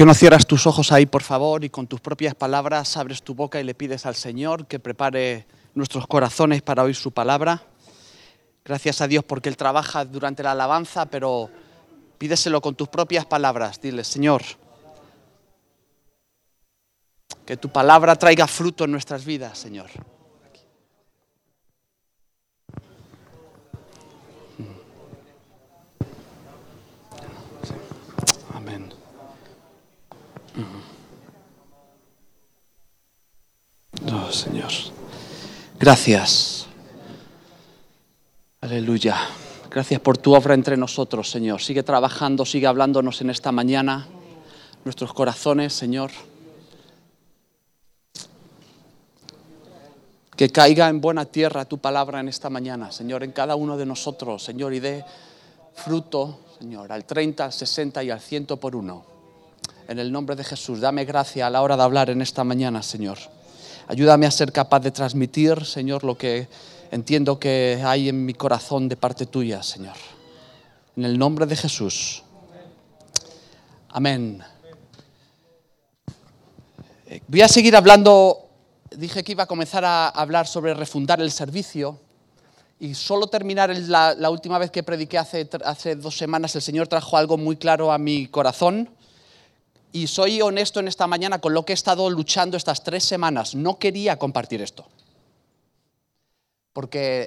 qué no cierras tus ojos ahí, por favor, y con tus propias palabras abres tu boca y le pides al Señor que prepare nuestros corazones para oír su palabra? Gracias a Dios porque Él trabaja durante la alabanza, pero pídeselo con tus propias palabras. Dile, Señor, que tu palabra traiga fruto en nuestras vidas, Señor. Amén. Oh, Señor. Gracias. Aleluya. Gracias por tu obra entre nosotros, Señor. Sigue trabajando, sigue hablándonos en esta mañana. Nuestros corazones, Señor. Que caiga en buena tierra tu palabra en esta mañana, Señor, en cada uno de nosotros, Señor, y dé fruto, Señor, al 30, al 60 y al 100 por uno. En el nombre de Jesús, dame gracia a la hora de hablar en esta mañana, Señor. Ayúdame a ser capaz de transmitir, Señor, lo que entiendo que hay en mi corazón de parte tuya, Señor. En el nombre de Jesús. Amén. Voy a seguir hablando. Dije que iba a comenzar a hablar sobre refundar el servicio y solo terminar la última vez que prediqué hace 2 semanas, el Señor trajo algo muy claro a mi corazón. Y soy honesto en esta mañana con lo que he estado luchando estas 3 semanas. No quería compartir esto. Porque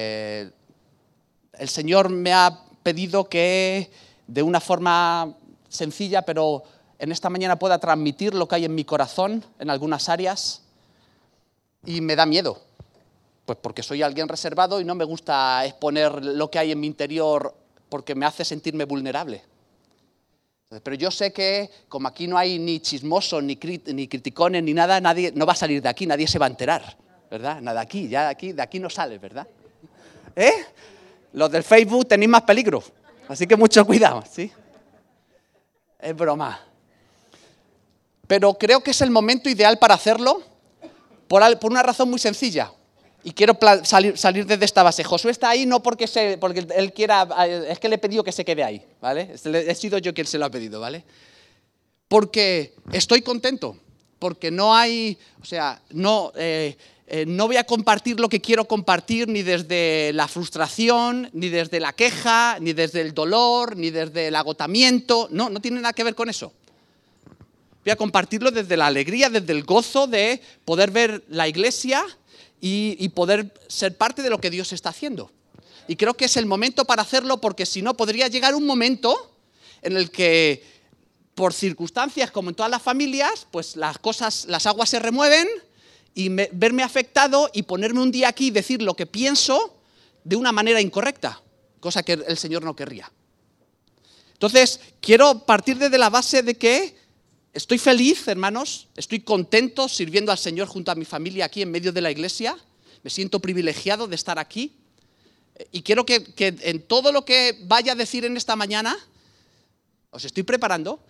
el Señor me ha pedido que de una forma sencilla, pero en esta mañana pueda transmitir lo que hay en mi corazón en algunas áreas. Y me da miedo. Pues porque soy alguien reservado y no me gusta exponer lo que hay en mi interior porque me hace sentirme vulnerable. Pero yo sé que, como aquí no hay ni chismosos, ni criticones, ni nada, nadie no va a salir de aquí, nadie se va a enterar, ¿verdad? Nada aquí, de aquí no sales, ¿verdad? Los del Facebook tenéis más peligro, así que mucho cuidado, ¿sí? Es broma. Pero creo que es el momento ideal para hacerlo por una razón muy sencilla. Y quiero salir desde esta base. Josué está ahí no porque él quiera, es que le he pedido que se quede ahí, ¿vale? He sido yo quien se lo ha pedido, ¿vale? Porque estoy contento, porque no hay, no voy a compartir lo que quiero compartir ni desde la frustración, ni desde la queja, ni desde el dolor, ni desde el agotamiento. No tiene nada que ver con eso. Voy a compartirlo desde la alegría, desde el gozo de poder ver la iglesia y poder ser parte de lo que Dios está haciendo. Y creo que es el momento para hacerlo porque si no podría llegar un momento en el que por circunstancias como en todas las familias, pues las aguas se remueven y verme afectado y ponerme un día aquí y decir lo que pienso de una manera incorrecta, cosa que el Señor no querría. Entonces, quiero partir desde la base de que estoy feliz, hermanos, estoy contento sirviendo al Señor junto a mi familia aquí en medio de la iglesia. Me siento privilegiado de estar aquí. Y quiero que en todo lo que vaya a decir en esta mañana, os estoy preparando,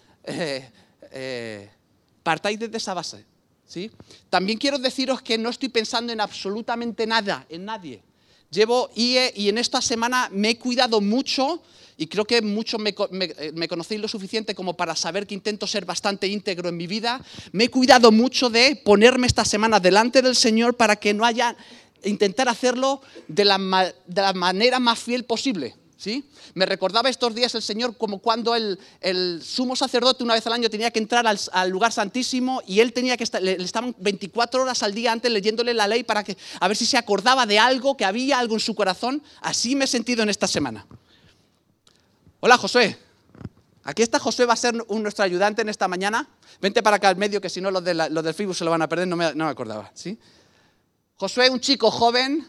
partáis desde esa base, ¿sí? También quiero deciros que no estoy pensando en absolutamente nada, en nadie. Y en esta semana me he cuidado mucho. Y creo que muchos me conocéis lo suficiente como para saber que intento ser bastante íntegro en mi vida. Me he cuidado mucho de ponerme esta semana delante del Señor para que no haya, intentar hacerlo de la manera más fiel posible, ¿sí? Me recordaba estos días el Señor como cuando el sumo sacerdote una vez al año tenía que entrar al lugar santísimo y él tenía que estar, le estaban 24 horas al día antes leyéndole la ley para a ver si se acordaba de algo, que había algo en su corazón. Así me he sentido en esta semana. Hola, Josué. Aquí está Josué, va a ser nuestro ayudante en esta mañana. Vente para acá al medio, que si no los del Facebook se lo van a perder, no me acordaba, ¿sí? Josué, un chico joven,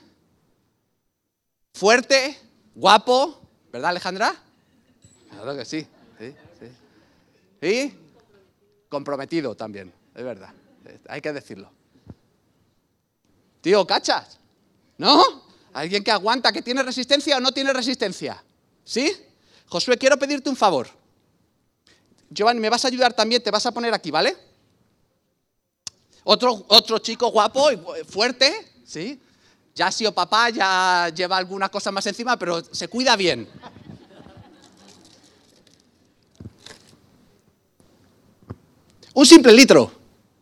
fuerte, guapo, ¿verdad, Alejandra? Claro que sí. Y comprometido también, es verdad, hay que decirlo. Tío, ¿cachas? ¿No? ¿Alguien que aguanta, que tiene resistencia o no tiene resistencia? ¿Sí? Josué, quiero pedirte un favor. Giovanni, me vas a ayudar también, te vas a poner aquí, ¿vale? Otro chico guapo y fuerte, ¿sí? Ya ha sido papá, ya lleva algunas cosas más encima, pero se cuida bien. Un simple litro.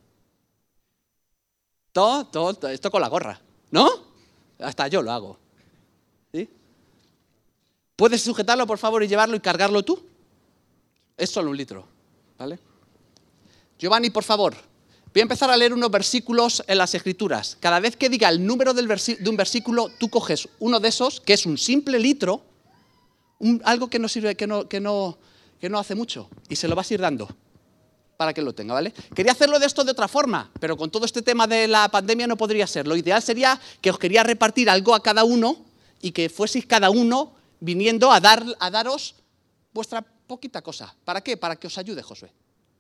Todo, esto con la gorra, ¿no? Hasta yo lo hago. ¿Sí? ¿Puedes sujetarlo, por favor, y llevarlo y cargarlo tú? Es solo un litro, ¿vale? Giovanni, por favor, voy a empezar a leer unos versículos en las Escrituras. Cada vez que diga el número de un versículo, tú coges uno de esos, que es un simple litro, algo que no sirve, que no hace mucho, y se lo vas a ir dando para que lo tenga, ¿vale? Quería hacerlo de esto de otra forma, pero con todo este tema de la pandemia no podría ser. Lo ideal sería que os quería repartir algo a cada uno y que fueseis cada uno viniendo a daros vuestra poquita cosa. ¿Para qué? Para que os ayude Josué.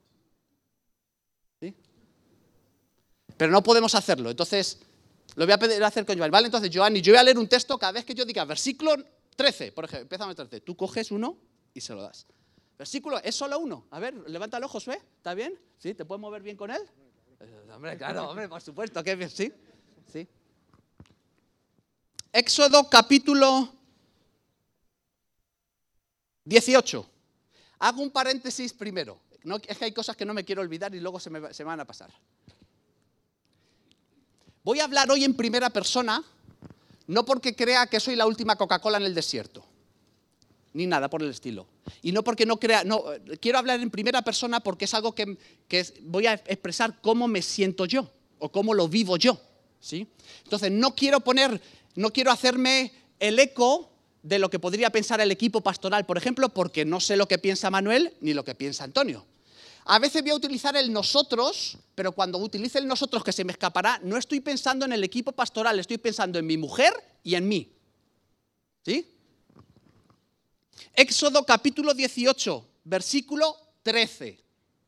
¿Sí? Pero no podemos hacerlo, entonces lo voy a pedir hacer con Giovanni, ¿vale? Entonces, Giovanni, yo voy a leer un texto cada vez que yo diga versículo 13, por ejemplo, empezamos 13, tú coges uno y se lo das. Versículo, es solo uno. A ver, levántalo, Josué, ¿está bien? ¿Sí? ¿Te puedes mover bien con él? Hombre, claro, hombre, por supuesto, que bien, sí. Sí. Éxodo capítulo 18. Hago un paréntesis primero. No, es que hay cosas que no me quiero olvidar y luego se me van a pasar. Voy a hablar hoy en primera persona, no porque crea que soy la última Coca-Cola en el desierto, ni nada por el estilo. Y no porque no crea, no, quiero hablar en primera persona porque es algo que voy a expresar cómo me siento yo, o cómo lo vivo yo, ¿sí? Entonces no quiero hacerme el eco de lo que podría pensar el equipo pastoral, por ejemplo, porque no sé lo que piensa Manuel ni lo que piensa Antonio. A veces voy a utilizar el nosotros, pero cuando utilice el nosotros, que se me escapará, no estoy pensando en el equipo pastoral, estoy pensando en mi mujer y en mí. ¿Sí? Éxodo capítulo 18, versículo 13.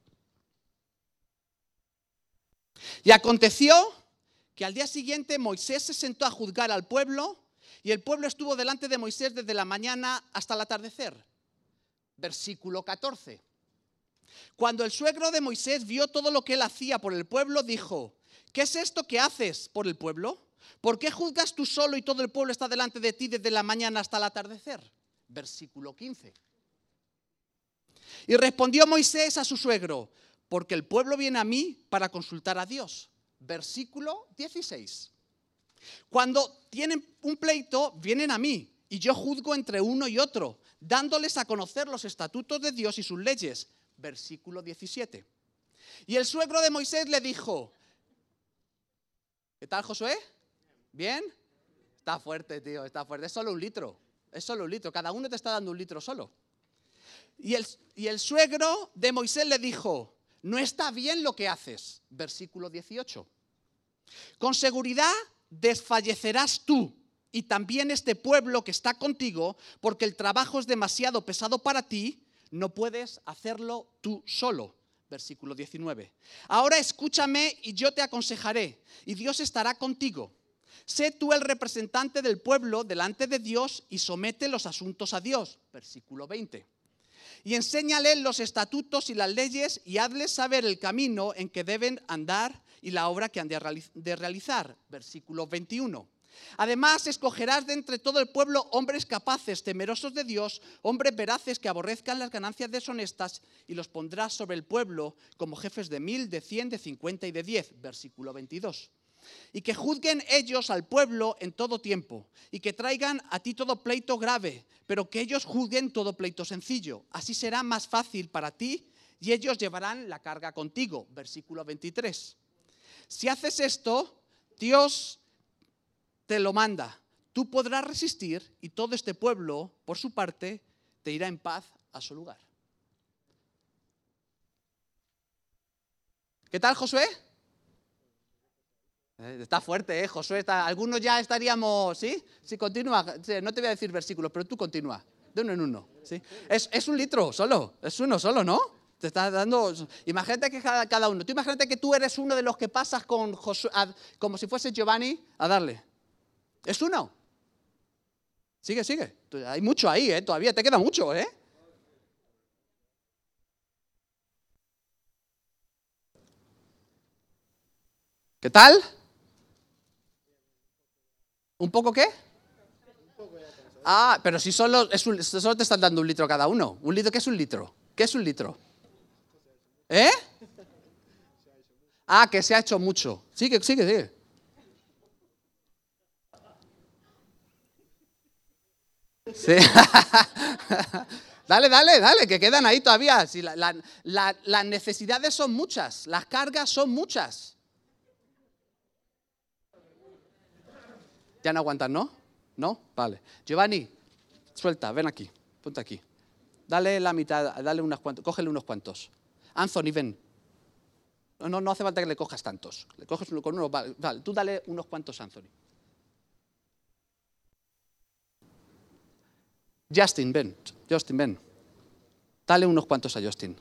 Y aconteció que al día siguiente Moisés se sentó a juzgar al pueblo, y el pueblo estuvo delante de Moisés desde la mañana hasta el atardecer. Versículo 14. Cuando el suegro de Moisés vio todo lo que él hacía por el pueblo, dijo: ¿qué es esto que haces por el pueblo? ¿Por qué juzgas tú solo y todo el pueblo está delante de ti desde la mañana hasta el atardecer? Versículo 15. Y respondió Moisés a su suegro: porque el pueblo viene a mí para consultar a Dios. Versículo 16. Cuando tienen un pleito, vienen a mí, y yo juzgo entre uno y otro, dándoles a conocer los estatutos de Dios y sus leyes. Versículo 17. Y el suegro de Moisés le dijo: ¿qué tal, Josué? ¿Bien? Está fuerte, tío, está fuerte. Es solo un litro. Es solo un litro. Cada uno te está dando un litro solo. Y el suegro de Moisés le dijo: no está bien lo que haces. Versículo 18. Con seguridad desfallecerás tú y también este pueblo que está contigo, porque el trabajo es demasiado pesado para ti. No puedes hacerlo tú solo. Versículo 19. Ahora escúchame y yo te aconsejaré, y Dios estará contigo. Sé tú el representante del pueblo delante de Dios y somete los asuntos a Dios. Versículo 20. Y enséñale los estatutos y las leyes y hazles saber el camino en que deben andar y la obra que han de realizar. Versículo 21. Además, escogerás de entre todo el pueblo hombres capaces, temerosos de Dios, hombres veraces que aborrezcan las ganancias deshonestas, y los pondrás sobre el pueblo como jefes de 1000, de 100, de 50 y de 10. Versículo 22. Y que juzguen ellos al pueblo en todo tiempo, y que traigan a ti todo pleito grave, pero que ellos juzguen todo pleito sencillo. Así será más fácil para ti, y ellos llevarán la carga contigo. Versículo 23. Si haces esto, Dios te lo manda. Tú podrás resistir, y todo este pueblo, por su parte, te irá en paz a su lugar. ¿Qué tal, Josué? Está fuerte, Josué. Algunos ya estaríamos, ¿sí? Sí, continúa. Sí, no te voy a decir versículos, pero tú continúa. De uno en uno, ¿sí? Es un litro solo. Es uno solo, ¿no? Te está dando. Imagínate que cada uno. Tú imagínate que tú eres uno de los que pasas con Josué, como si fuese Giovanni, a darle. Es uno. Sigue. Hay mucho ahí, todavía te queda mucho, ¿Qué tal? ¿Un poco qué? Ah, pero si solo te están dando un litro cada uno. ¿Un litro? ¿Qué es un litro? ¿Qué es un litro? Ah, que se ha hecho mucho. Sigue, sigue, sigue. Sí. Dale, dale, dale, que quedan ahí todavía. Si las necesidades son muchas, las cargas son muchas. Ya no aguantan, ¿no? ¿No? Vale. Giovanni, suelta, ven aquí, ponte aquí. Dale la mitad, dale unos cuantos, cógele unos cuantos. Anthony, ven. No hace falta que le cojas tantos. Le coges uno con uno, vale, tú dale unos cuantos, Anthony. Justin, ven. Dale unos cuantos a Justin.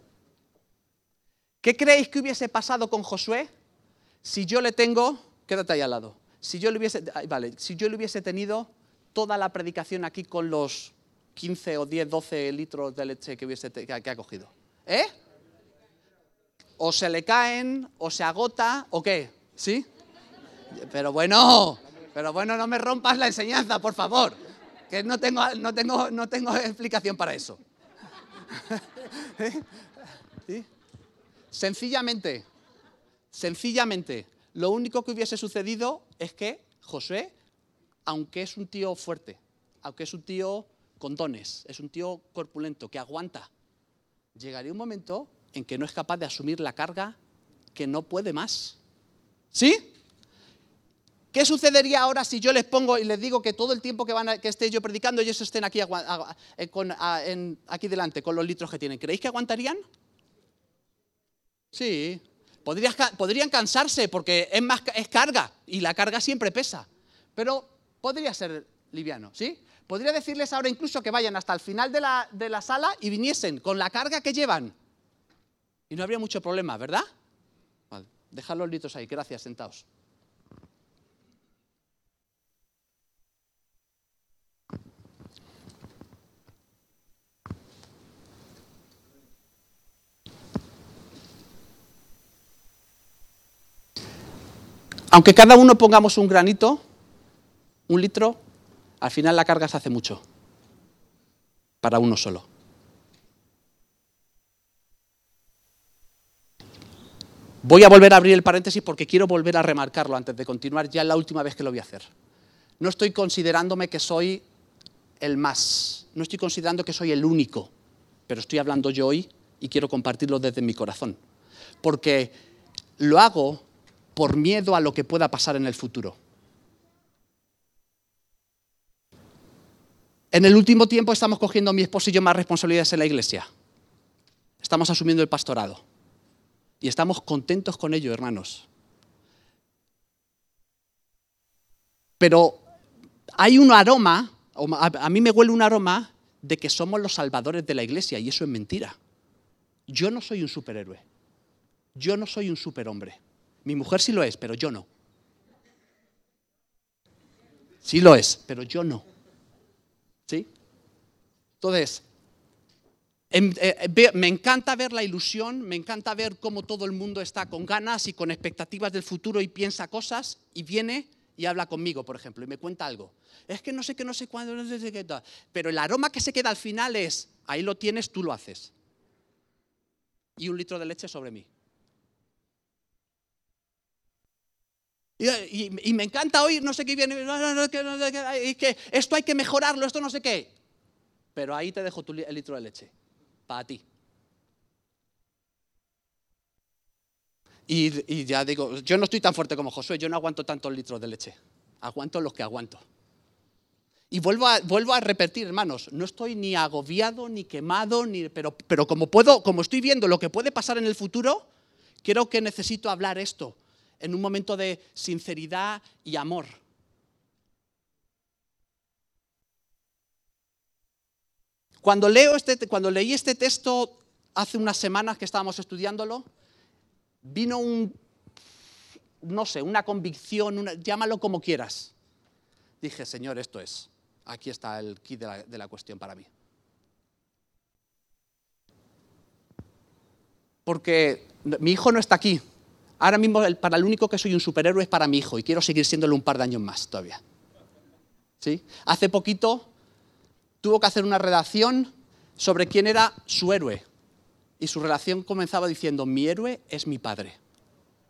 ¿Qué creéis que hubiese pasado con Josué si yo le tengo, quédate ahí al lado, si yo le hubiese tenido toda la predicación aquí con los 15 o 10, 12 litros de leche que ha cogido? ¿Eh? O se le caen, o se agota, o qué, ¿sí? Pero bueno, no me rompas la enseñanza, por favor, que no tengo explicación para eso. ¿Sí? Sencillamente, lo único que hubiese sucedido es que Josué, aunque es un tío fuerte, aunque es un tío con dones, es un tío corpulento, que aguanta, llegaría un momento en que no es capaz de asumir la carga que no puede más. ¿Sí? ¿Qué sucedería ahora si yo les pongo y les digo que todo el tiempo que esté yo predicando, ellos estén aquí, aquí delante con los litros que tienen? ¿Creéis que aguantarían? Sí. Podrían cansarse porque es carga y la carga siempre pesa. Pero podría ser liviano, ¿sí? Podría decirles ahora incluso que vayan hasta el final de la sala y viniesen con la carga que llevan. Y no habría mucho problema, ¿verdad? Vale, dejad los litros ahí, gracias, sentaos. Aunque cada uno pongamos un granito, un litro, al final la carga se hace mucho para uno solo. Voy a volver a abrir el paréntesis porque quiero volver a remarcarlo antes de continuar, ya la última vez que lo voy a hacer. No estoy considerándome que soy el más, no estoy considerando que soy el único, pero estoy hablando yo hoy y quiero compartirlo desde mi corazón. Porque lo hago por miedo a lo que pueda pasar en el futuro. En el último tiempo estamos cogiendo mi esposo y yo más responsabilidades en la iglesia. Estamos asumiendo el pastorado. Y estamos contentos con ello, hermanos. Pero hay un aroma, a mí me huele un aroma de que somos los salvadores de la iglesia y eso es mentira. Yo no soy un superhéroe. Yo no soy un superhombre. Mi mujer sí lo es, pero yo no. Sí lo es, pero yo no. ¿Sí? Entonces, me encanta ver la ilusión, me encanta ver cómo todo el mundo está con ganas y con expectativas del futuro y piensa cosas y viene y habla conmigo, por ejemplo, y me cuenta algo. Es que no sé qué, no sé cuándo, no sé qué tal. Pero el aroma que se queda al final es, ahí lo tienes, tú lo haces. Y un litro de leche sobre mí. Y me encanta oír, no sé qué viene, que esto hay que mejorarlo, esto no sé qué. Pero ahí te dejo el litro de leche, para ti. Y ya digo, yo no estoy tan fuerte como Josué, yo no aguanto tantos litros de leche. Aguanto los que aguanto. Y vuelvo a repetir, hermanos, no estoy ni agobiado, ni quemado, pero como estoy viendo lo que puede pasar en el futuro, creo que necesito hablar esto en un momento de sinceridad y amor. Cuando leí este texto hace unas semanas que estábamos estudiándolo, vino una convicción, llámalo como quieras. Dije, Señor, esto es. Aquí está el kit de la cuestión para mí. Porque mi hijo no está aquí. Ahora mismo para el único que soy un superhéroe es para mi hijo y quiero seguir siéndolo un par de años más todavía. ¿Sí? Hace poquito tuvo que hacer una redacción sobre quién era su héroe. Y su redacción comenzaba diciendo, mi héroe es mi padre.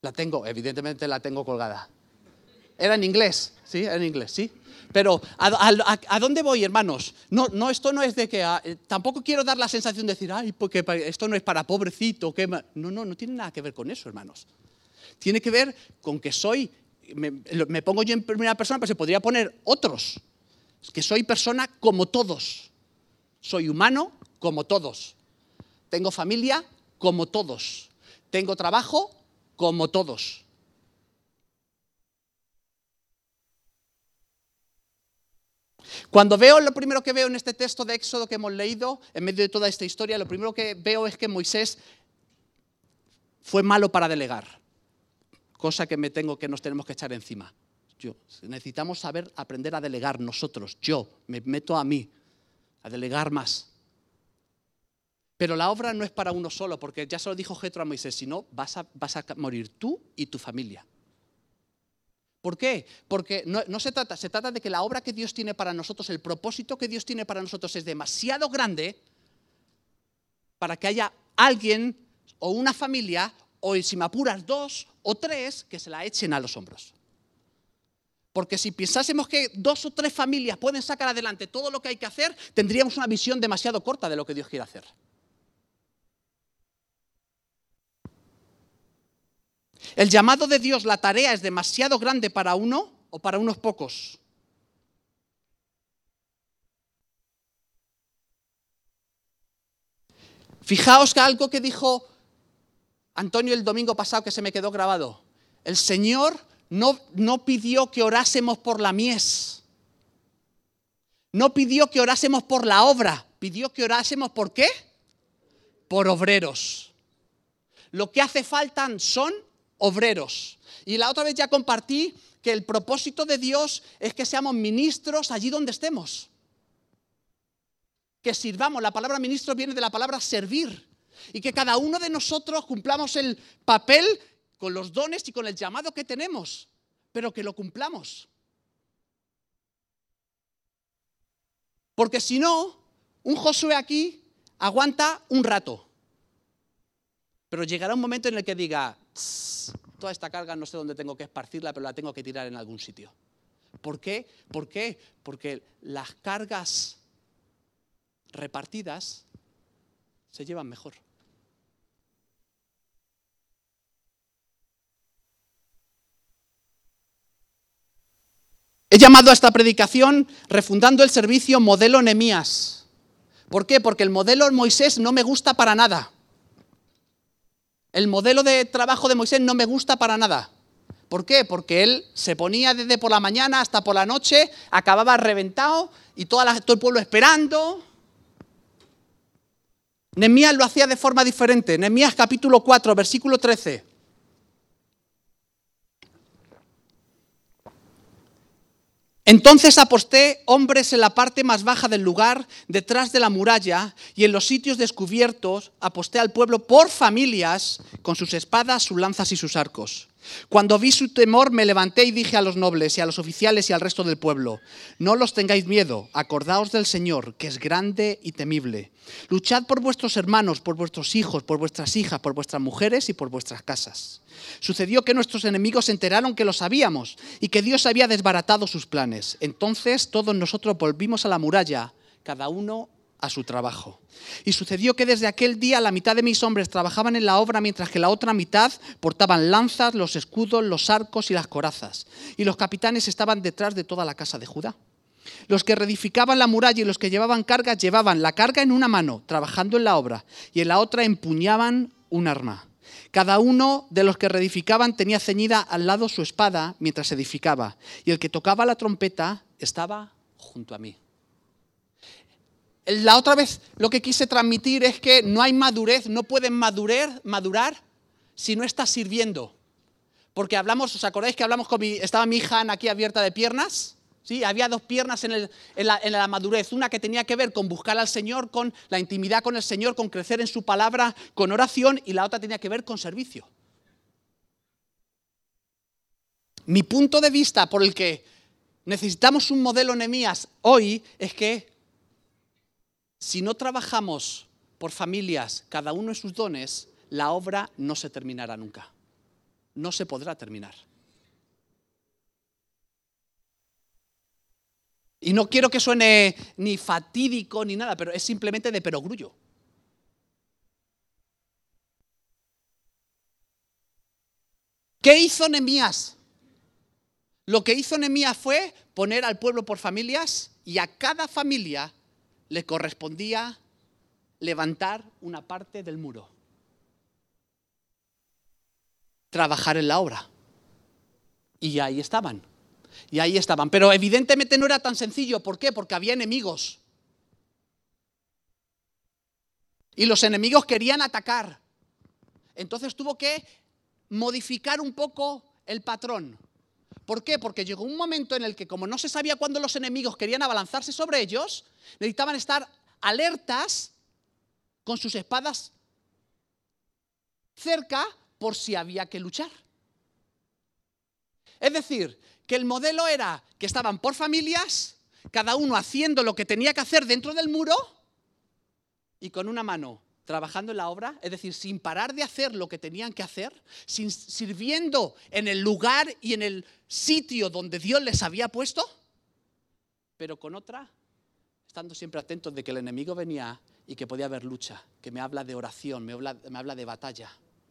La tengo, evidentemente la tengo colgada. Era en inglés, ¿sí? Era en inglés, ¿sí? Pero, ¿a dónde voy, hermanos? No, esto no es de que... tampoco quiero dar la sensación de decir, ay, porque esto no es para pobrecito. No tiene nada que ver con eso, hermanos. Tiene que ver con que soy... Me pongo yo en primera persona, pero se podría poner otros. Que soy persona como todos. Soy humano como todos. Tengo familia como todos. Tengo trabajo como todos. Cuando veo, lo primero que veo en este texto de Éxodo que hemos leído, en medio de toda esta historia, lo primero que veo es que Moisés fue malo para delegar, cosa que nos tenemos que echar encima. Necesitamos saber aprender a delegar nosotros. Yo me meto a mí, a delegar más. Pero la obra no es para uno solo, porque ya se lo dijo Jetro a Moisés, si no vas a morir tú y tu familia. ¿Por qué? Porque no se trata de que la obra que Dios tiene para nosotros, el propósito que Dios tiene para nosotros es demasiado grande para que haya alguien o una familia, o si me apuras 2 o 3, que se la echen a los hombros. Porque si pensásemos que 2 o 3 familias pueden sacar adelante todo lo que hay que hacer, tendríamos una visión demasiado corta de lo que Dios quiere hacer. El llamado de Dios, la tarea es demasiado grande para uno o para unos pocos. Fijaos que algo que dijo Antonio el domingo pasado que se me quedó grabado. El Señor no pidió que orásemos por la mies. No pidió que orásemos por la obra. Pidió que orásemos ¿por qué? Por obreros. Lo que hace falta son obreros. Y la otra vez ya compartí que el propósito de Dios es que seamos ministros allí donde estemos. Que sirvamos. La palabra ministro viene de la palabra servir. Y que cada uno de nosotros cumplamos el papel con los dones y con el llamado que tenemos. Pero que lo cumplamos. Porque si no, un Josué aquí aguanta un rato. Pero llegará un momento en el que diga, toda esta carga no sé dónde tengo que esparcirla, pero la tengo que tirar en algún sitio. ¿Por qué? Porque las cargas repartidas se llevan mejor. He llamado a esta predicación refundando el servicio modelo Nehemías. ¿Por qué? Porque el modelo Moisés no me gusta para nada. El modelo de trabajo de Moisés no me gusta para nada. ¿Por qué? Porque él se ponía desde por la mañana hasta por la noche, acababa reventado y todo el pueblo esperando. Nehemías lo hacía de forma diferente. Nehemías capítulo 4, versículo 13. Entonces aposté hombres en la parte más baja del lugar, detrás de la muralla, y en los sitios descubiertos aposté al pueblo por familias, con sus espadas, sus lanzas y sus arcos. Cuando vi su temor, me levanté y dije a los nobles y a los oficiales y al resto del pueblo, no los tengáis miedo, acordaos del Señor, que es grande y temible. Luchad por vuestros hermanos, por vuestros hijos, por vuestras hijas, por vuestras mujeres y por vuestras casas. Sucedió que nuestros enemigos se enteraron que lo sabíamos y que Dios había desbaratado sus planes. Entonces todos nosotros volvimos a la muralla, cada uno a su trabajo. Y sucedió que desde aquel día la mitad de mis hombres trabajaban en la obra, mientras que la otra mitad portaban lanzas, los escudos, los arcos y las corazas. Y los capitanes estaban detrás de toda la casa de Judá. Los que reedificaban la muralla y los que llevaban cargas llevaban la carga en una mano, trabajando en la obra, y en la otra empuñaban un arma. Cada uno de los que reedificaban tenía ceñida al lado su espada mientras edificaba, y el que tocaba la trompeta estaba junto a mí. La otra vez lo que quise transmitir es que no hay madurez, no pueden madurar si no estás sirviendo. Porque hablamos, ¿os acordáis que hablamos estaba mi hija Ana aquí abierta de piernas? ¿Sí? Había 2 piernas en la madurez, una que tenía que ver con buscar al Señor, con la intimidad con el Señor, con crecer en su palabra, con oración, y la otra tenía que ver con servicio. Mi punto de vista por el que necesitamos un modelo Nehemías hoy es que si no trabajamos por familias, cada uno en sus dones, la obra no se terminará nunca. no se podrá terminar. Y no quiero que suene ni fatídico ni nada, pero es simplemente de perogrullo. ¿Qué hizo Nehemías? Lo que hizo Nehemías fue poner al pueblo por familias y a cada familia le correspondía levantar una parte del muro. Trabajar en la obra. Y ahí estaban. Pero evidentemente no era tan sencillo. ¿Por qué? Porque había enemigos. Y los enemigos querían atacar. Entonces tuvo que modificar un poco el patrón. ¿Por qué? Porque llegó un momento en el que, como no se sabía cuándo los enemigos querían abalanzarse sobre ellos, necesitaban estar alertas con sus espadas cerca por si había que luchar. Es decir, que el modelo era que estaban por familias, cada uno haciendo lo que tenía que hacer dentro del muro y con una mano trabajando en la obra, es decir, sin parar de hacer lo que tenían que hacer, sirviendo en el lugar y en el sitio donde Dios les había puesto, pero con otra, estando siempre atentos de que el enemigo venía y que podía haber lucha, que me habla de oración, me habla de batalla.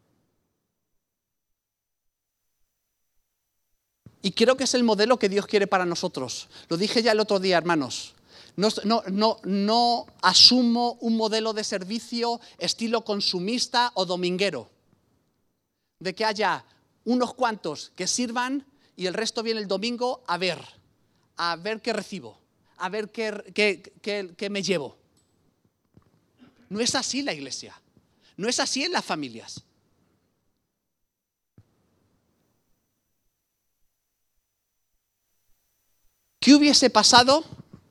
Y creo que es el modelo que Dios quiere para nosotros. Lo dije ya el otro día, hermanos. No asumo un modelo de servicio estilo consumista o dominguero. De que haya unos cuantos que sirvan y el resto viene el domingo a ver qué recibo, a ver qué me llevo. No es así la iglesia. No es así en las familias. ¿Qué hubiese pasado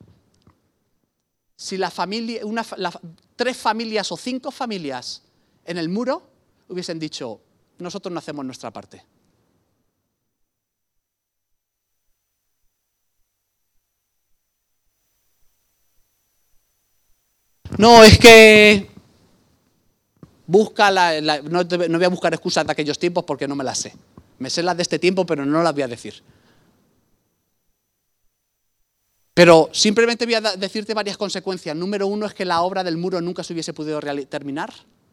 si tres familias o 5 familias en el muro hubiesen dicho, nosotros no hacemos nuestra parte? No, es que no voy a buscar excusas de aquellos tiempos porque no me las sé. Me sé las de este tiempo, pero no las voy a decir. Pero simplemente voy a decirte varias consecuencias. Número 1 es que la obra del muro nunca se hubiese podido terminar.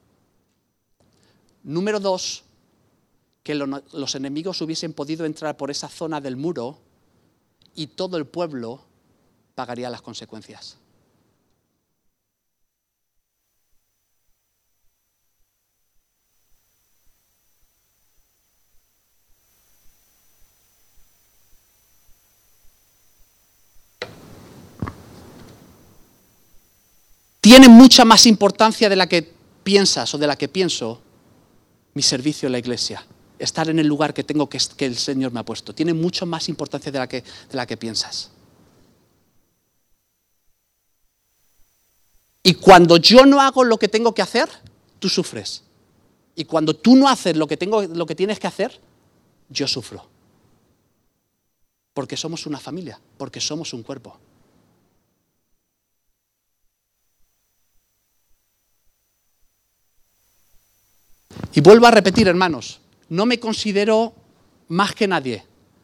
Número 2, que los enemigos hubiesen podido entrar por esa zona del muro y todo el pueblo pagaría las consecuencias. Tiene mucha más importancia de la que piensas o de la que pienso mi servicio en la iglesia. Estar en el lugar que el Señor me ha puesto. Tiene mucho más importancia de la que piensas. Y cuando yo no hago lo que tengo que hacer, tú sufres. Y cuando tú no haces lo que tienes que hacer, yo sufro. Porque somos una familia, porque somos un cuerpo. Y vuelvo a repetir, hermanos, no me considero más que nadie.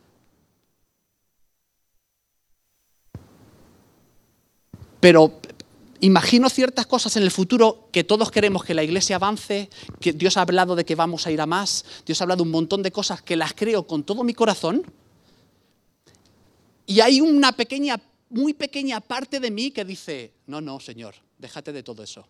Pero imagino ciertas cosas en el futuro que todos queremos que la iglesia avance, que Dios ha hablado de que vamos a ir a más, Dios ha hablado un montón de cosas que las creo con todo mi corazón. Y hay una muy pequeña parte de mí que dice, no, Señor, déjate de todo eso.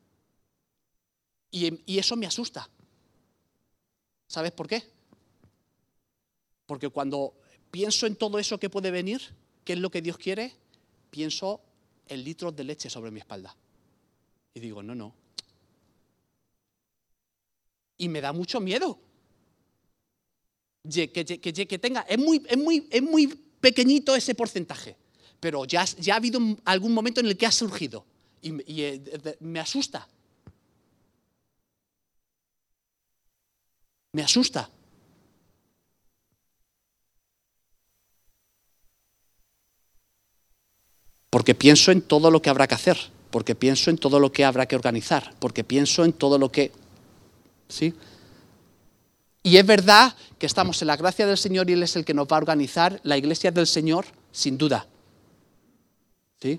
Y eso me asusta. ¿Sabes por qué? Porque cuando pienso en todo eso que puede venir, ¿qué es lo que Dios quiere? Pienso en litros de leche sobre mi espalda. Y digo, no. Y me da mucho miedo. Que tenga, es muy pequeñito ese porcentaje. Pero ya ha habido algún momento en el que ha surgido. Y me asusta. Me asusta. Porque pienso en todo lo que habrá que hacer, porque pienso en todo lo que habrá que organizar, porque pienso en todo lo que... ¿Sí? Y es verdad que estamos en la gracia del Señor y Él es el que nos va a organizar la iglesia del Señor, sin duda. ¿Sí?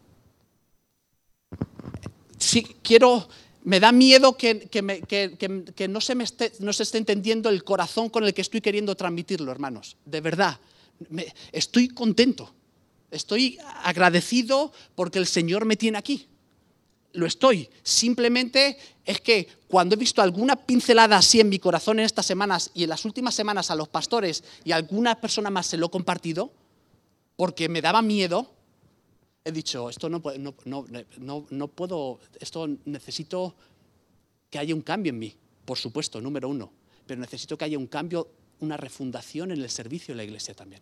Sí, me da miedo que no se esté entendiendo el corazón con el que estoy queriendo transmitirlo, hermanos. De verdad, estoy contento, estoy agradecido porque el Señor me tiene aquí. Lo estoy. Simplemente es que cuando he visto alguna pincelada así en mi corazón en estas semanas y en las últimas semanas a los pastores y a alguna persona más se lo he compartido, porque me daba miedo, he dicho, esto no puedo, esto necesito que haya un cambio en mí, por supuesto, número uno, pero necesito que haya un cambio, una refundación en el servicio de la iglesia también.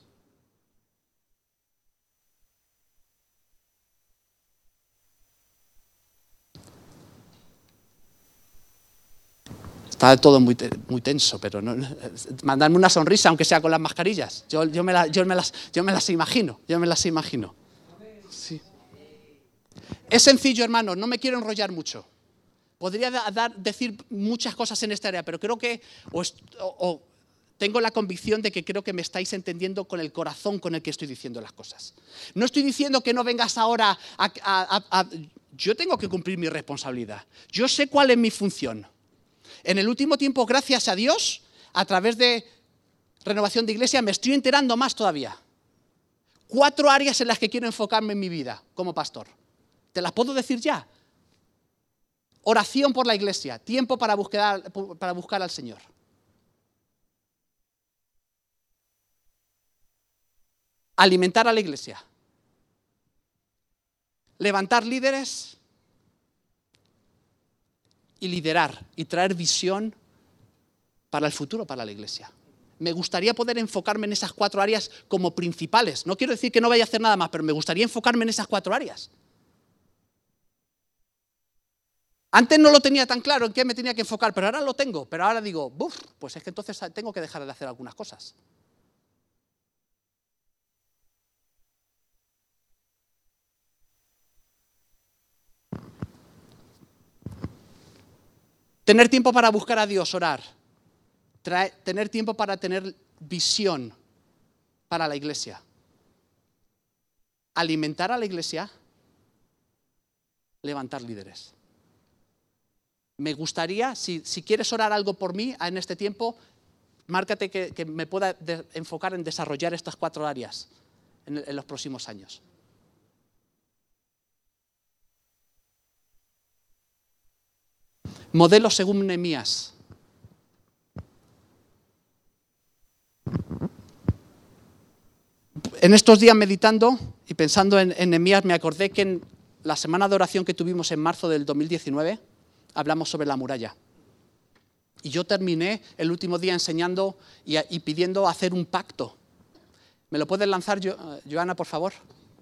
Está todo muy tenso, pero mandarme una sonrisa, aunque sea con las mascarillas. Yo me las imagino. Sí. Es sencillo, hermanos, no me quiero enrollar mucho. Podría decir muchas cosas en esta área, pero creo que tengo la convicción de que creo que me estáis entendiendo con el corazón con el que estoy diciendo las cosas. No estoy diciendo que no vengas ahora yo tengo que cumplir mi responsabilidad. Yo sé cuál es mi función. En el último tiempo, gracias a Dios, a través de Renovación de Iglesia, me estoy enterando más todavía. 4 áreas en las que quiero enfocarme en mi vida como pastor. ¿Te las puedo decir ya? Oración por la iglesia, tiempo para buscar al Señor. Alimentar a la iglesia. Levantar líderes y liderar y traer visión para el futuro, para la iglesia. Me gustaría poder enfocarme en esas 4 áreas como principales. No quiero decir que no vaya a hacer nada más, pero me gustaría enfocarme en esas 4 áreas. Antes no lo tenía tan claro en qué me tenía que enfocar, pero ahora lo tengo. Pero ahora digo, pues es que entonces tengo que dejar de hacer algunas cosas. Tener tiempo para buscar a Dios, orar. Tener tiempo para tener visión para la iglesia. Alimentar a la iglesia. Levantar líderes. Me gustaría, si quieres orar algo por mí en este tiempo, márcate que me pueda enfocar en desarrollar estas 4 áreas en los próximos años. Modelo según Nehemías. En estos días meditando y pensando en Nehemías, me acordé que en la semana de oración que tuvimos en marzo del 2019, hablamos sobre la muralla. Y yo terminé el último día enseñando y pidiendo hacer un pacto. ¿Me lo puedes lanzar, Joana, por favor?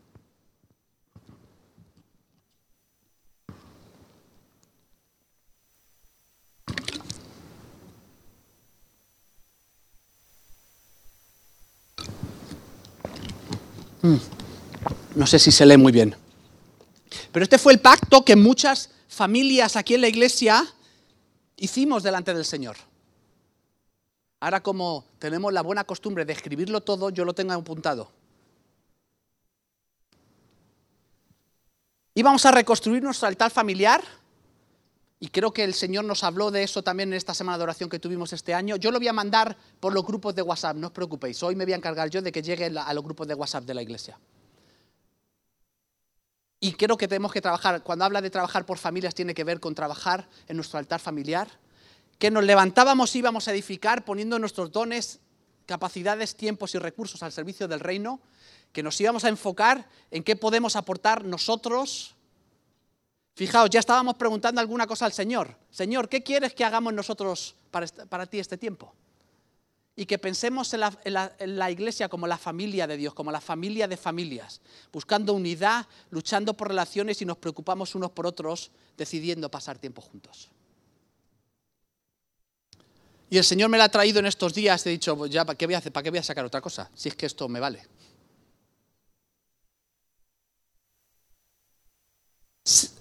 No sé si se lee muy bien. Pero este fue el pacto que muchas familias aquí en la iglesia hicimos delante del Señor. Ahora, como tenemos la buena costumbre de escribirlo todo, yo lo tengo apuntado. Íbamos a reconstruir nuestro altar familiar, y creo que el Señor nos habló de eso también en esta semana de oración que tuvimos este año. Yo lo voy a mandar por los grupos de WhatsApp, no os preocupéis. Hoy me voy a encargar yo de que llegue a los grupos de WhatsApp de la iglesia. Y creo que tenemos que trabajar, cuando habla de trabajar por familias, tiene que ver con trabajar en nuestro altar familiar. Que nos levantábamos y íbamos a edificar poniendo nuestros dones, capacidades, tiempos y recursos al servicio del reino. Que nos íbamos a enfocar en qué podemos aportar nosotros. Fijaos, ya estábamos preguntando alguna cosa al Señor. Señor, ¿qué quieres que hagamos nosotros para ti este tiempo? Y que pensemos en la iglesia como la familia de Dios, como la familia de familias, buscando unidad, luchando por relaciones y nos preocupamos unos por otros, decidiendo pasar tiempo juntos. Y el Señor me la ha traído en estos días, he dicho, pues ya, ¿para qué voy a sacar otra cosa? Si es que esto me vale.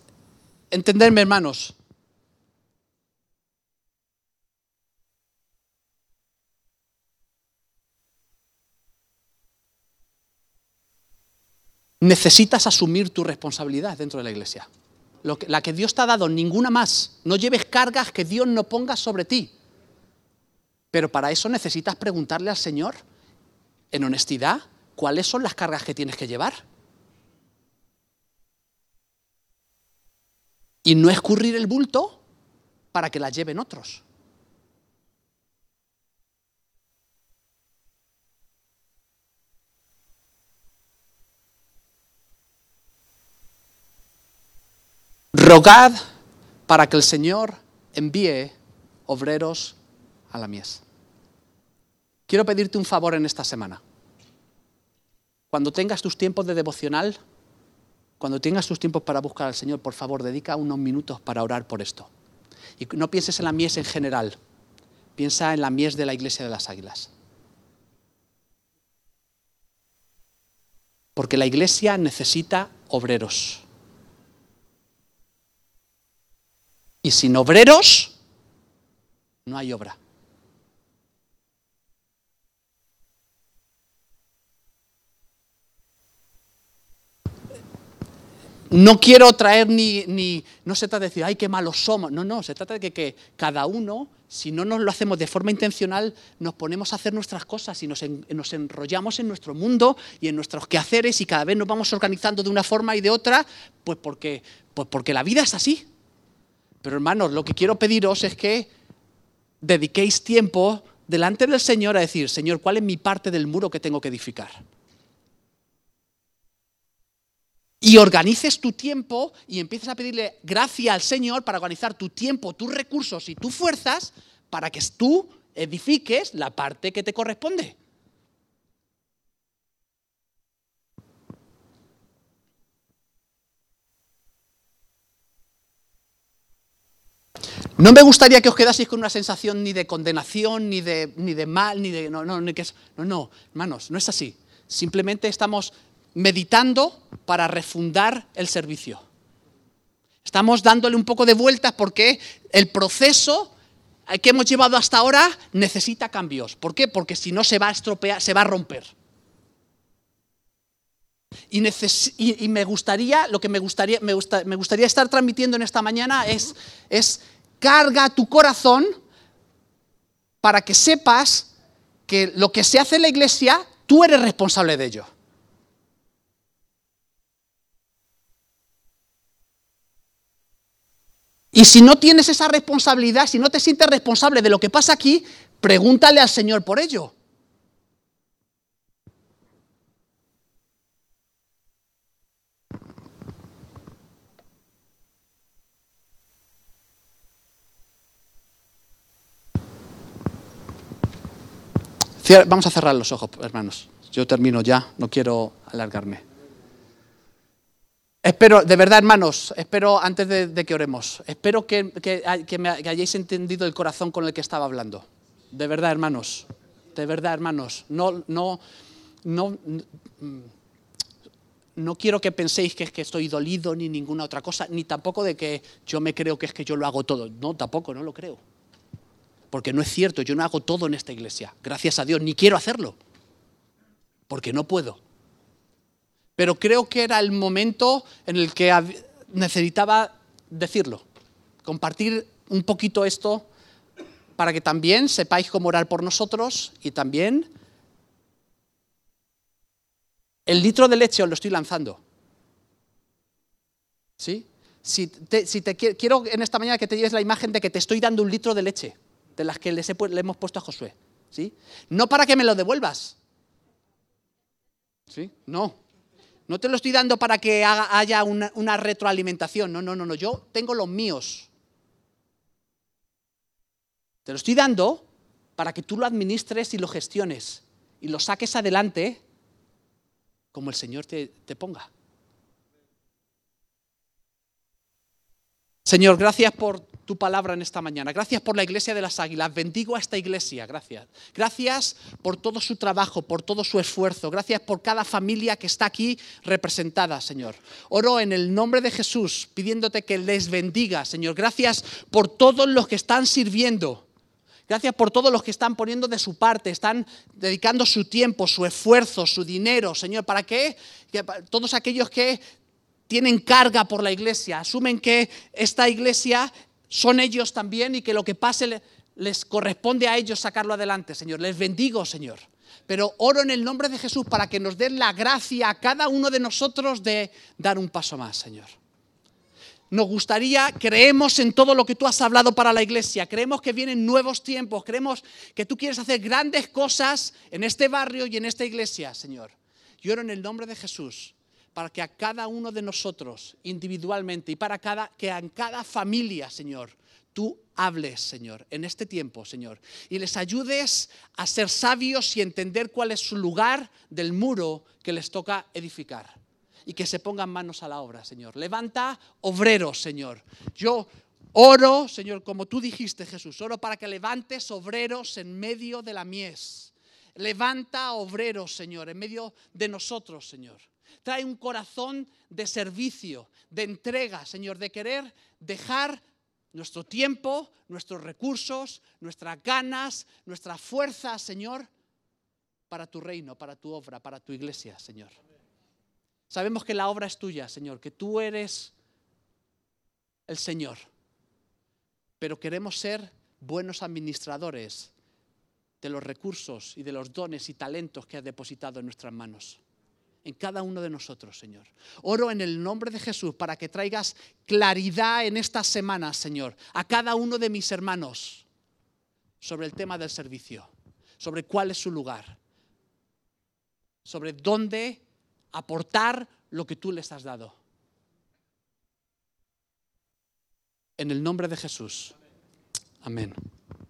Entenderme, hermanos. necesitas asumir tu responsabilidad dentro de la iglesia. La que Dios te ha dado, ninguna más. No lleves cargas que Dios no ponga sobre ti. Pero para eso necesitas preguntarle al Señor, en honestidad, ¿cuáles son las cargas que tienes que llevar? Y no escurrir el bulto para que las lleven otros. Rogad para que el Señor envíe obreros a la mies. Quiero pedirte un favor en esta semana. Cuando tengas tus tiempos de devocional, cuando tengas tus tiempos para buscar al Señor, por favor, dedica unos minutos para orar por esto. Y no pienses en la mies en general, piensa en la mies de la Iglesia de las Águilas. Porque la Iglesia necesita obreros. Y sin obreros, no hay obra. No quiero traer no se trata de decir, ay, qué malos somos. No, se trata de que cada uno, si no nos lo hacemos de forma intencional, nos ponemos a hacer nuestras cosas y nos enrollamos en nuestro mundo y en nuestros quehaceres y cada vez nos vamos organizando de una forma y de otra, pues porque la vida es así. Pero hermanos, lo que quiero pediros es que dediquéis tiempo delante del Señor a decir, Señor, ¿cuál es mi parte del muro que tengo que edificar? Y organices tu tiempo y empieces a pedirle gracia al Señor para organizar tu tiempo, tus recursos y tus fuerzas para que tú edifiques la parte que te corresponde. No me gustaría que os quedaseis con una sensación ni de condenación, ni de mal, no, hermanos, no es así. Simplemente estamos meditando para refundar el servicio. Estamos dándole un poco de vueltas porque el proceso que hemos llevado hasta ahora necesita cambios. ¿Por qué? Porque si no se va a estropear, se va a romper. Y me gustaría estar transmitiendo en esta mañana es carga tu corazón para que sepas que lo que se hace en la iglesia, tú eres responsable de ello. Y si no tienes esa responsabilidad, si no te sientes responsable de lo que pasa aquí, pregúntale al Señor por ello. Vamos a cerrar los ojos, hermanos. Yo termino ya, no quiero alargarme. Espero, de verdad, hermanos, antes de que oremos, espero que hayáis entendido el corazón con el que estaba hablando. De verdad, hermanos, no quiero que penséis que es que estoy dolido ni ninguna otra cosa, ni tampoco de que yo me creo que es que yo lo hago todo. No, tampoco, no lo creo. Porque no es cierto, yo no hago todo en esta iglesia, gracias a Dios, ni quiero hacerlo, porque no puedo. Pero creo que era el momento en el que necesitaba decirlo, compartir un poquito esto para que también sepáis cómo orar por nosotros y también el litro de leche os lo estoy lanzando. ¿Sí? Quiero en esta mañana que te lleves la imagen de que te estoy dando un litro de leche, de las que le hemos puesto a Josué. ¿Sí? No para que me lo devuelvas. ¿Sí? No te lo estoy dando para que haya una retroalimentación. No. Yo tengo los míos. Te lo estoy dando para que tú lo administres y lo gestiones y lo saques adelante como el Señor te ponga. Señor, gracias por tu palabra en esta mañana. Gracias por la Iglesia de las Águilas. Bendigo a esta iglesia, gracias. Gracias por todo su trabajo, por todo su esfuerzo. Gracias por cada familia que está aquí representada, Señor. Oro en el nombre de Jesús, pidiéndote que les bendiga, Señor. Gracias por todos los que están sirviendo. Gracias por todos los que están poniendo de su parte, están dedicando su tiempo, su esfuerzo, su dinero, Señor. ¿Para qué? Todos aquellos que tienen carga por la iglesia, asumen que esta iglesia son ellos también y que lo que pase les corresponde a ellos sacarlo adelante, Señor. Les bendigo, Señor. Pero oro en el nombre de Jesús para que nos den la gracia a cada uno de nosotros de dar un paso más, Señor. Nos gustaría, creemos en todo lo que tú has hablado para la iglesia, creemos que vienen nuevos tiempos, creemos que tú quieres hacer grandes cosas en este barrio y en esta iglesia, Señor. Y oro en el nombre de Jesús para que a cada uno de nosotros individualmente y que en cada familia, Señor, tú hables, Señor, en este tiempo, Señor, y les ayudes a ser sabios y entender cuál es su lugar del muro que les toca edificar. Y que se pongan manos a la obra, Señor. Levanta obreros, Señor. Yo oro, Señor, como tú dijiste, Jesús, oro para que levantes obreros en medio de la mies. Levanta obreros, Señor, en medio de nosotros, Señor. Trae un corazón de servicio, de entrega, Señor, de querer dejar nuestro tiempo, nuestros recursos, nuestras ganas, nuestra fuerza, Señor, para tu reino, para tu obra, para tu iglesia, Señor. Sabemos que la obra es tuya, Señor, que tú eres el Señor. Pero queremos ser buenos administradores de los recursos y de los dones y talentos que has depositado en nuestras manos. En cada uno de nosotros, Señor. Oro en el nombre de Jesús para que traigas claridad en estas semanas, Señor, a cada uno de mis hermanos sobre el tema del servicio, sobre cuál es su lugar, sobre dónde aportar lo que tú les has dado. En el nombre de Jesús. Amén.